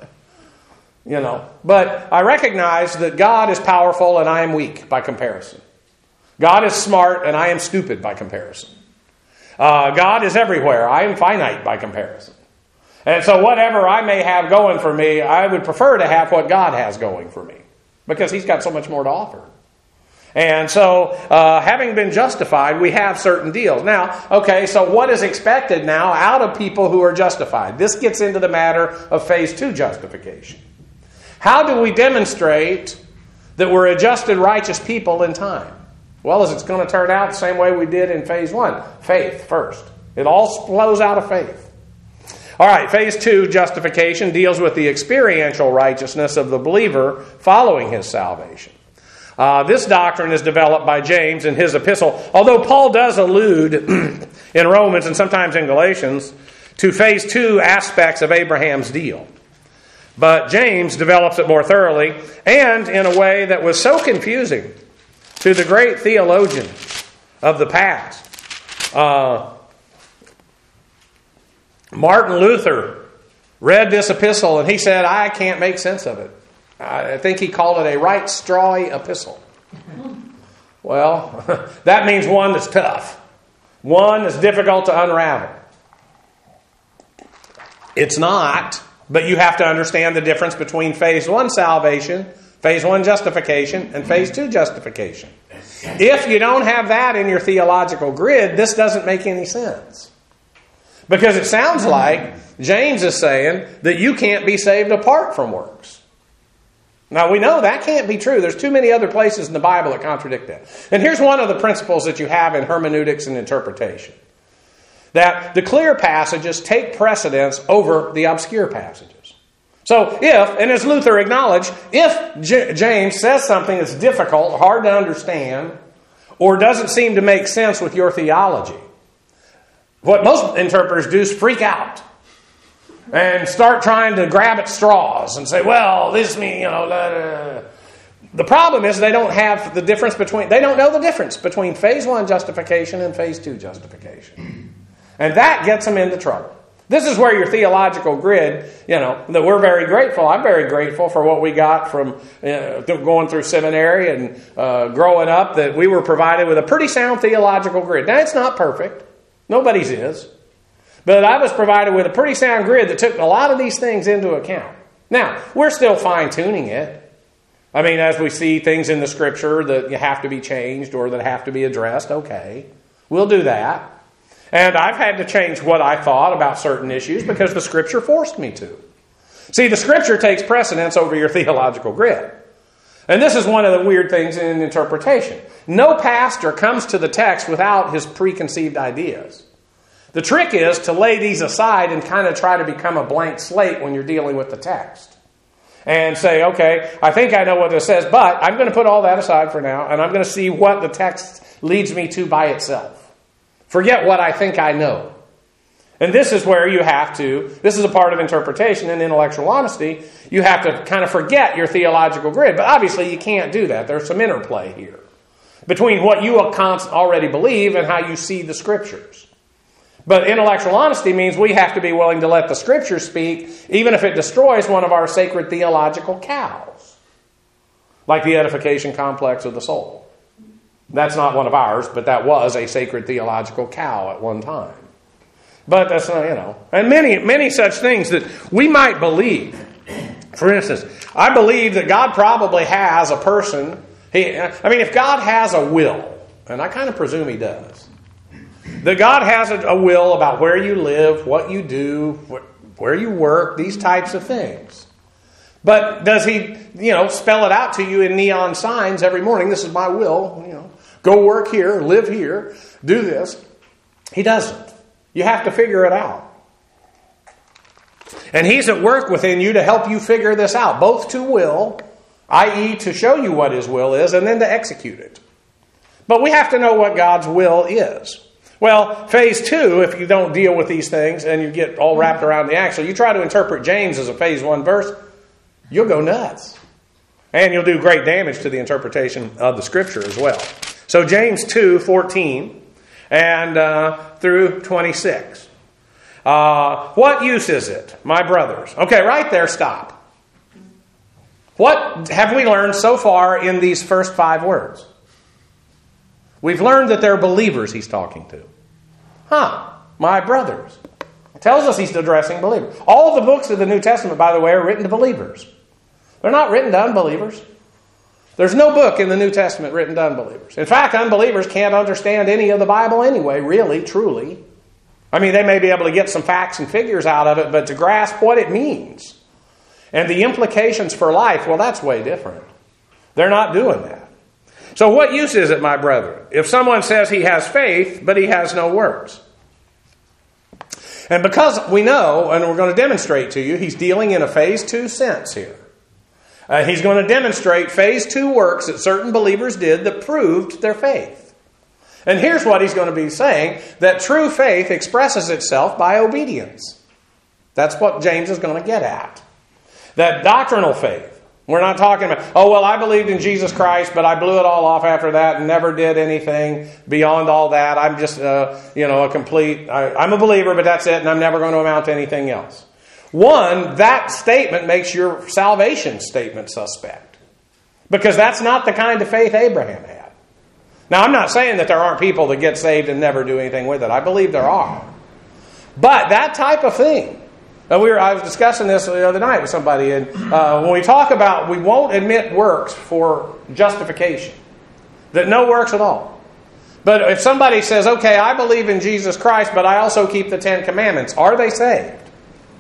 But I recognize that God is powerful and I am weak by comparison. God is smart and I am stupid by comparison. God is everywhere. I am finite by comparison. And so whatever I may have going for me, I would prefer to have what God has going for me, because He's got so much more to offer. And so, having been justified, we have certain deals. Now, okay, so what is expected now out of people who are justified? This gets into the matter of phase 2 justification. How do we demonstrate that we're adjusted righteous people in time? Well, as it's going to turn out the same way we did in phase 1. Faith first. It all flows out of faith. All right, phase 2 justification deals with the experiential righteousness of the believer following his salvation. This doctrine is developed by James in his epistle, although Paul does allude in Romans and sometimes in Galatians to phase 2 aspects of Abraham's deal. But James develops it more thoroughly and in a way that was so confusing to the great theologians of the past. Martin Luther read this epistle and he said, I can't make sense of it. I think he called it a right strawy epistle. Well, that means one that's tough. One that's difficult to unravel. It's not, but you have to understand the difference between phase 1 salvation, phase 1 justification, and phase 2 justification. If you don't have that in your theological grid, this doesn't make any sense. Because it sounds like James is saying that you can't be saved apart from works. Now, we know that can't be true. There's too many other places in the Bible that contradict that. And here's one of the principles that you have in hermeneutics and interpretation. That the clear passages take precedence over the obscure passages. So if, and as Luther acknowledged, if James says something that's difficult, hard to understand, or doesn't seem to make sense with your theology, what most interpreters do is freak out and start trying to grab at straws and say, well, this means, The problem is they don't have the difference between, they don't know the difference between phase 1 justification and phase 2 justification. And that gets them into trouble. This is where your theological grid, that we're very grateful. I'm very grateful for what we got from going through seminary and growing up, that we were provided with a pretty sound theological grid. Now, it's not perfect. Nobody's is. But I was provided with a pretty sound grid that took a lot of these things into account. Now, we're still fine-tuning it. I mean, as we see things in the Scripture that have to be changed or that have to be addressed, okay, we'll do that. And I've had to change what I thought about certain issues because the Scripture forced me to. See, the Scripture takes precedence over your theological grid. And this is one of the weird things in interpretation. No pastor comes to the text without his preconceived ideas. The trick is to lay these aside and kind of try to become a blank slate when you're dealing with the text. And say, okay, I think I know what this says, but I'm going to put all that aside for now, and I'm going to see what the text leads me to by itself. Forget what I think I know. And this is where you have to, this is a part of interpretation and intellectual honesty, you have to kind of forget your theological grid. But obviously you can't do that. There's some interplay here between what you already believe and how you see the Scriptures. But intellectual honesty means we have to be willing to let the Scripture speak, even if it destroys one of our sacred theological cows, like the edification complex of the soul. That's not one of ours, but that was a sacred theological cow at one time. But that's not, and many such things that we might believe. For instance, I believe that God probably has a person. If God has a will, and I kind of presume He does, that God has a will about where you live, what you do, where you work, these types of things. But does He, spell it out to you in neon signs every morning? This is my will, go work here, live here, do this. He doesn't. You have to figure it out. And He's at work within you to help you figure this out, both to will, i.e. to show you what His will is, and then to execute it. But we have to know what God's will is. Well, phase 2, if you don't deal with these things and you get all wrapped around the axle, you try to interpret James as a phase 1 verse, you'll go nuts. And you'll do great damage to the interpretation of the Scripture as well. So James 2:14 and through 26. What use is it, my brothers? Okay, right there, stop. What have we learned so far in these first 5 words? We've learned that they're believers He's talking to. My brothers. It tells us He's addressing believers. All the books of the New Testament, by the way, are written to believers. They're not written to unbelievers. There's no book in the New Testament written to unbelievers. In fact, unbelievers can't understand any of the Bible anyway, really, truly. They may be able to get some facts and figures out of it, but to grasp what it means and the implications for life, well, that's way different. They're not doing that. So what use is it, my brethren, if someone says he has faith, but he has no works? And because we know, and we're going to demonstrate to you, he's dealing in a phase 2 sense here. He's going to demonstrate phase 2 works that certain believers did that proved their faith. And here's what he's going to be saying, that true faith expresses itself by obedience. That's what James is going to get at. That doctrinal faith. We're not talking about, I believed in Jesus Christ, but I blew it all off after that and never did anything beyond all that. I'm just, a complete, I'm a believer, but that's it, and I'm never going to amount to anything else. One, that statement makes your salvation statement suspect. Because that's not the kind of faith Abraham had. Now, I'm not saying that there aren't people that get saved and never do anything with it. I believe there are. But that type of thing, I was discussing this the other night with somebody, and when we talk about, we won't admit works for justification. That no works at all. But if somebody says, okay, I believe in Jesus Christ, but I also keep the 10 Commandments, are they saved?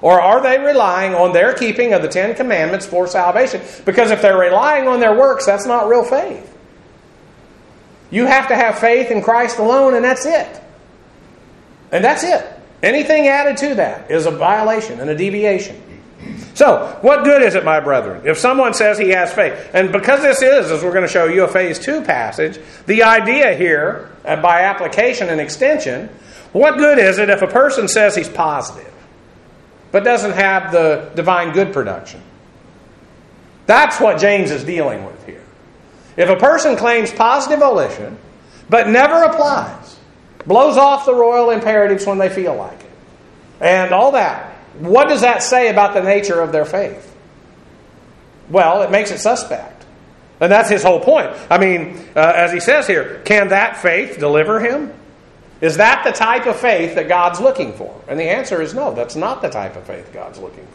Or are they relying on their keeping of the Ten Commandments for salvation? Because if they're relying on their works, that's not real faith. You have to have faith in Christ alone, and that's it. And that's it. Anything added to that is a violation and a deviation. So, what good is it, my brethren, if someone says he has faith? And because this is, as we're going to show you, a phase 2 passage, the idea here, by application and extension, what good is it if a person says he's positive, but doesn't have the divine good production? That's what James is dealing with here. If a person claims positive volition, but never applies, blows off the royal imperatives when they feel like it, and all that, what does that say about the nature of their faith? Well, it makes it suspect. And that's his whole point. I mean, as he says here, can that faith deliver him? Is that the type of faith that God's looking for? And the answer is no, that's not the type of faith God's looking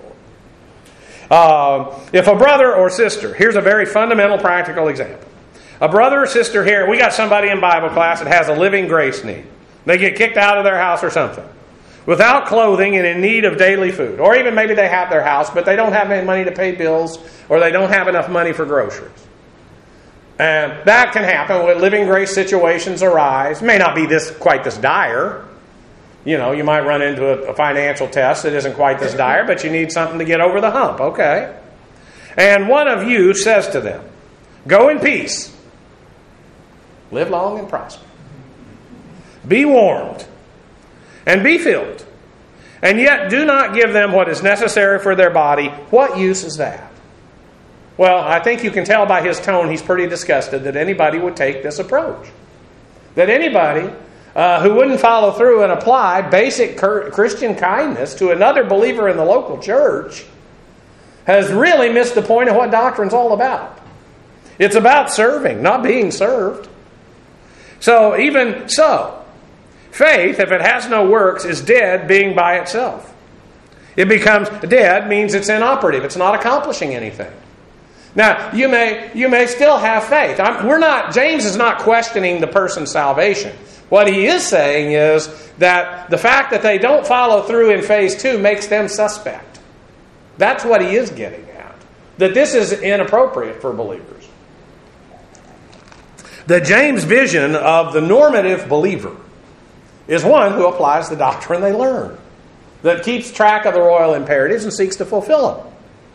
for. If a brother or sister, here's a very fundamental practical example. A brother or sister here, we got somebody in Bible class that has a living grace need. They get kicked out of their house or something, without clothing and in need of daily food. Or even maybe they have their house, but they don't have any money to pay bills, or they don't have enough money for groceries. And that can happen when living grace situations arise. It may not be quite this dire. You know, you might run into a financial test that isn't quite this dire, but you need something to get over the hump. Okay. And one of you says to them, "Go in peace. Live long and prosper. Be warmed and be filled. And yet do not give them what is necessary for their body." What use is that? Well, I think you can tell by his tone he's pretty disgusted that anybody would take this approach. That anybody who wouldn't follow through and apply basic Christian kindness to another believer in the local church has really missed the point of what doctrine's all about. It's about serving, not being served. So even so, faith, if it has no works, is dead being by itself. It becomes dead means it's inoperative. It's not accomplishing anything. Now, you may still have faith. James is not questioning the person's salvation. What he is saying is that the fact that they don't follow through in phase 2 makes them suspect. That's what he is getting at. That this is inappropriate for believers. The James vision of the normative believer is one who applies the doctrine they learn, that keeps track of the royal imperatives and seeks to fulfill them.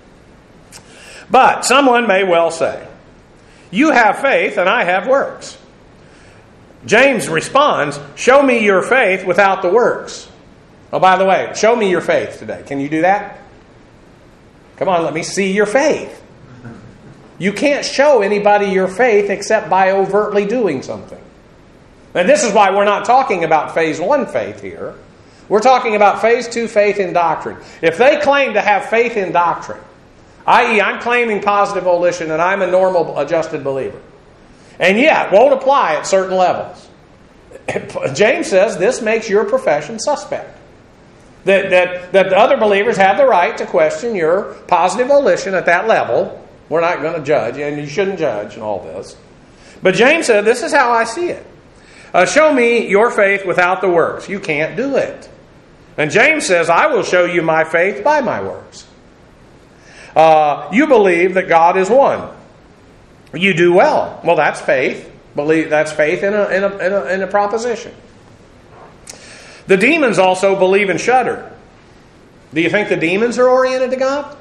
But someone may well say, "You have faith and I have works." James responds, "Show me your faith without the works." Oh, by the way, show me your faith today. Can you do that? Come on, let me see your faith. You can't show anybody your faith except by overtly doing something. And this is why we're not talking about phase 1 faith here. We're talking about phase 2 faith in doctrine. If they claim to have faith in doctrine, i.e. I'm claiming positive volition and I'm a normal adjusted believer, and yet won't apply at certain levels, James says this makes your profession suspect. That the other believers have the right to question your positive volition at that level. We're not going to judge, and you shouldn't judge and all this. But James said, this is how I see it. Show me your faith without the works. You can't do it. And James says, I will show you my faith by my works. You believe that God is one. You do well. Well, that's faith. That's faith in a proposition. The demons also believe and shudder. Do you think the demons are oriented to God?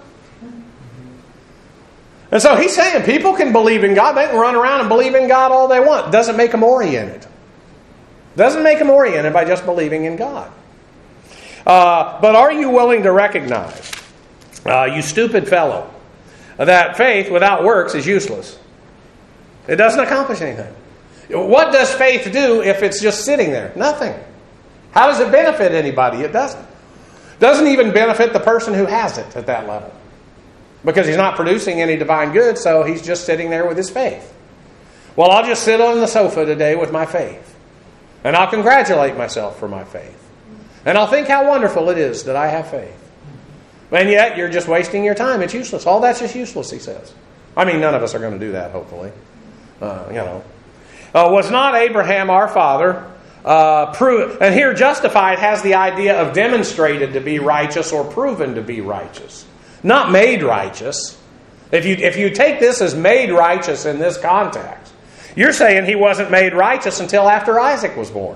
And so he's saying people can believe in God. They can run around and believe in God all they want. Doesn't make them oriented. Doesn't make them oriented by just believing in God. But are you willing to recognize, you stupid fellow, that faith without works is useless? It doesn't accomplish anything. What does faith do if it's just sitting there? Nothing. How does it benefit anybody? It doesn't. It doesn't even benefit the person who has it at that level. Because he's not producing any divine good, so he's just sitting there with his faith. Well, I'll just sit on the sofa today with my faith. And I'll congratulate myself for my faith. And I'll think how wonderful it is that I have faith. And yet, you're just wasting your time. It's useless. All that's just useless, he says. I mean, none of us are going to do that, hopefully. Was not Abraham our father And here justified has the idea of demonstrated to be righteous or proven to be righteous. Not made righteous. If you take this as made righteous in this context, you're saying he wasn't made righteous until after Isaac was born.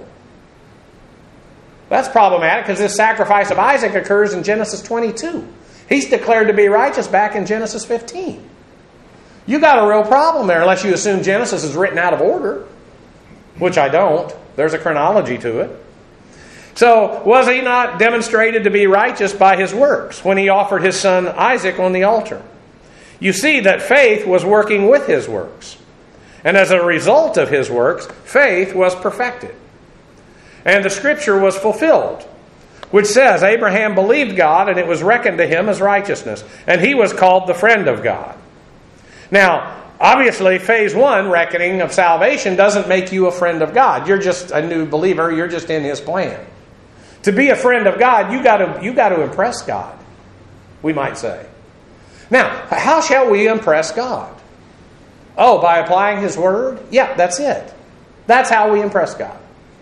That's problematic because this sacrifice of Isaac occurs in Genesis 22. He's declared to be righteous back in Genesis 15. You got a real problem there unless you assume Genesis is written out of order, which I don't. There's a chronology to it. So, was he not demonstrated to be righteous by his works when he offered his son Isaac on the altar? You see that faith was working with his works. And as a result of his works, faith was perfected. And the scripture was fulfilled, which says, Abraham believed God, and it was reckoned to him as righteousness. And he was called the friend of God. Now, obviously, phase 1, reckoning of salvation, doesn't make you a friend of God. You're just a new believer. You're just in his plan. To be a friend of God, you got to impress God, we might say. Now, how shall we impress God? Oh, by applying his word? Yeah, that's it. That's how we impress God.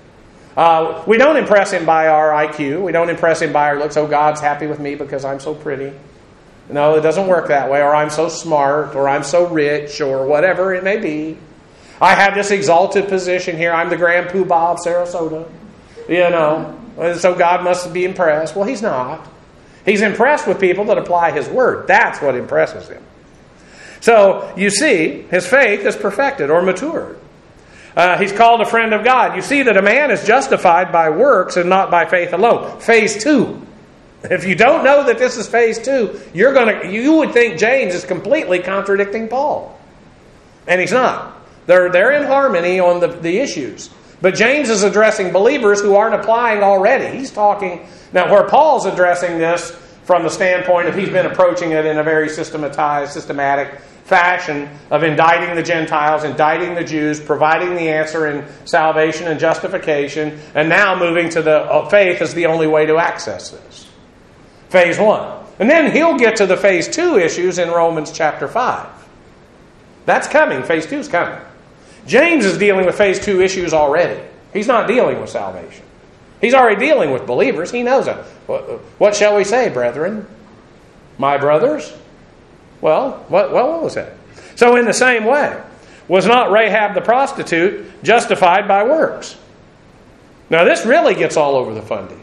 We don't impress him by our IQ. We don't impress him by our looks. Oh, God's happy with me because I'm so pretty. No, it doesn't work that way. Or I'm so smart, or I'm so rich, or whatever it may be. I have this exalted position here. I'm the Grand Poobah of Sarasota. You know, so God must be impressed. Well, he's not. He's impressed with people that apply his word. That's what impresses him. So, you see, his faith is perfected or matured. He's called a friend of God. You see that a man is justified by works and not by faith alone. Phase 2. If you don't know that this is phase 2, you would think James is completely contradicting Paul. And he's not. They're in harmony on the issues. But James is addressing believers who aren't applying already. He's talking... Now, where Paul's addressing this from the standpoint of he's been approaching it in a very systematic fashion of indicting the Gentiles, indicting the Jews, providing the answer in salvation and justification, and now moving to the faith as the only way to access this. Phase 1. And then he'll get to the phase 2 issues in Romans chapter 5. That's coming. Phase 2 is coming. James is dealing with phase 2 issues already. He's not dealing with salvation. He's already dealing with believers. He knows it. What shall we say, brethren? My brothers? Well, what was that? So in the same way, was not Rahab the prostitute justified by works? Now this really gets all over the fundies.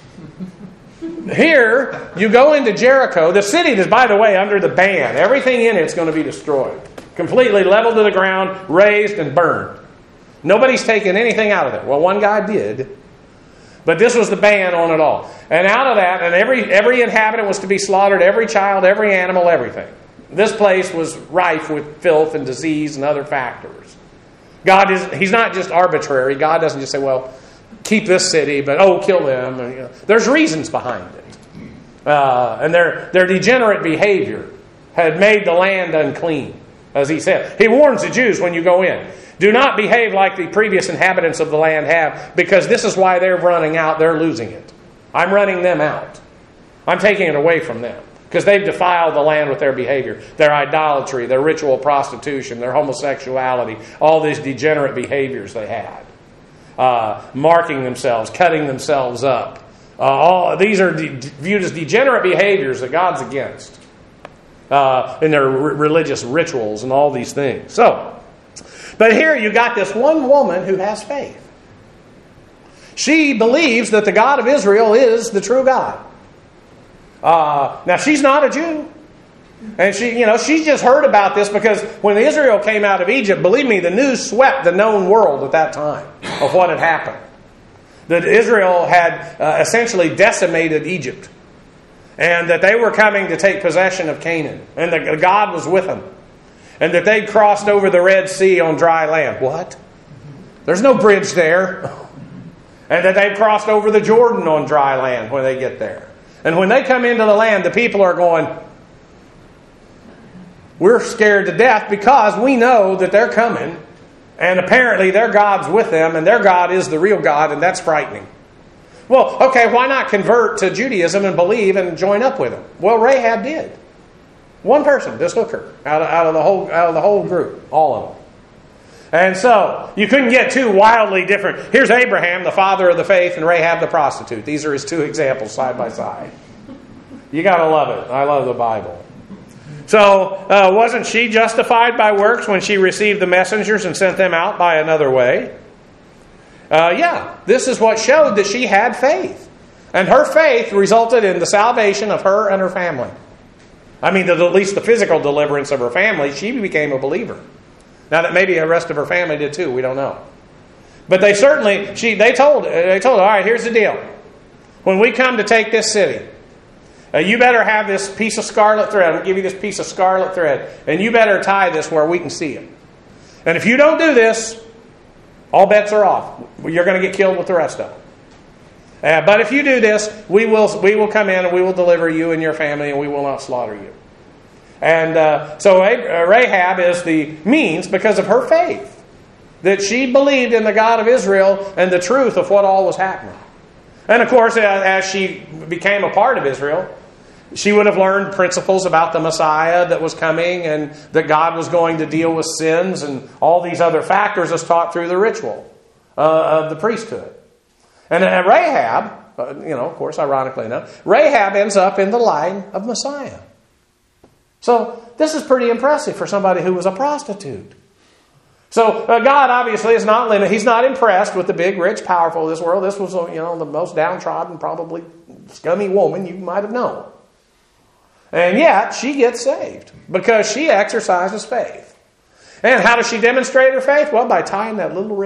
Here, you go into Jericho, the city is, by the way, under the ban. Everything in it's going to be destroyed. Completely leveled to the ground, razed and burned. Nobody's taken anything out of it. Well, one guy did. But this was the ban on it all. And out of that, and every inhabitant was to be slaughtered, every child, every animal, everything. This place was rife with filth and disease and other factors. He's not just arbitrary. God doesn't just say, well, keep this city, but kill them. And, there's reasons behind it. And their degenerate behavior had made the land unclean, as he said. He warns the Jews when you go in. Do not behave like the previous inhabitants of the land have, because this is why they're running out. They're losing it. I'm running them out. I'm taking it away from them, because they've defiled the land with their behavior, their idolatry, their ritual prostitution, their homosexuality, all these degenerate behaviors they had. Marking themselves, cutting themselves up. All these are viewed as degenerate behaviors that God's against in their religious rituals and all these things. But here you got this one woman who has faith. She believes that the God of Israel is the true God. Now she's not a Jew. And she's just heard about this because when Israel came out of Egypt, believe me, the news swept the known world at that time of what had happened. That Israel had essentially decimated Egypt. And that they were coming to take possession of Canaan. And that God was with them. And that they'd crossed over the Red Sea on dry land. What? There's no bridge there. And that they'd crossed over the Jordan on dry land when they get there. And when they come into the land, the people are going, we're scared to death because we know that they're coming. And apparently their God's with them. And their God is the real God. And that's frightening. Well, okay, why not convert to Judaism and believe and join up with them? Well, Rahab did. One person, this hooker, out of the whole group, all of them. And so, you couldn't get two wildly different. Here's Abraham, the father of the faith, and Rahab the prostitute. These are his two examples side by side. You got to love it. I love the Bible. So, wasn't she justified by works when she received the messengers and sent them out by another way? Yeah, this is what showed that she had faith. And her faith resulted in the salvation of her and her family. I mean, at least the physical deliverance of her family. She became a believer. Now that maybe the rest of her family did too, we don't know. But they certainly, they told her, all right, here's the deal. When we come to take this city, you better have this piece of scarlet thread. I'm going to give you this piece of scarlet thread. And you better tie this where we can see it. And if you don't do this, all bets are off. You're going to get killed with the rest of them. But if you do this, we will come in and we will deliver you and your family and we will not slaughter you. And so Rahab is the means because of her faith. That she believed in the God of Israel and the truth of what all was happening. And of course, as she became a part of Israel, she would have learned principles about the Messiah that was coming and that God was going to deal with sins and all these other factors as taught through the ritual of the priesthood. And Rahab, of course, ironically enough, Rahab ends up in the line of Messiah. So this is pretty impressive for somebody who was a prostitute. So God obviously is not limited. He's not impressed with the big, rich, powerful of this world. This was, the most downtrodden, probably scummy woman you might have known. And yet she gets saved because she exercises faith. And how does she demonstrate her faith? Well, by tying that little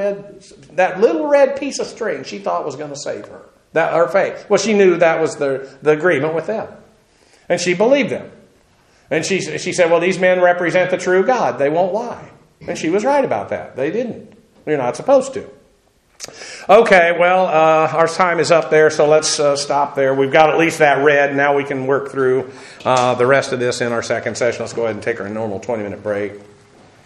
red piece of string she thought was going to save her. Her faith. Well, she knew that was the agreement with them. And she believed them. And she said, well, these men represent the true God. They won't lie. And she was right about that. They didn't. You're not supposed to. Okay, well, our time is up there, so let's stop there. We've got at least that read. Now we can work through the rest of this in our second session. Let's go ahead and take our normal 20-minute break.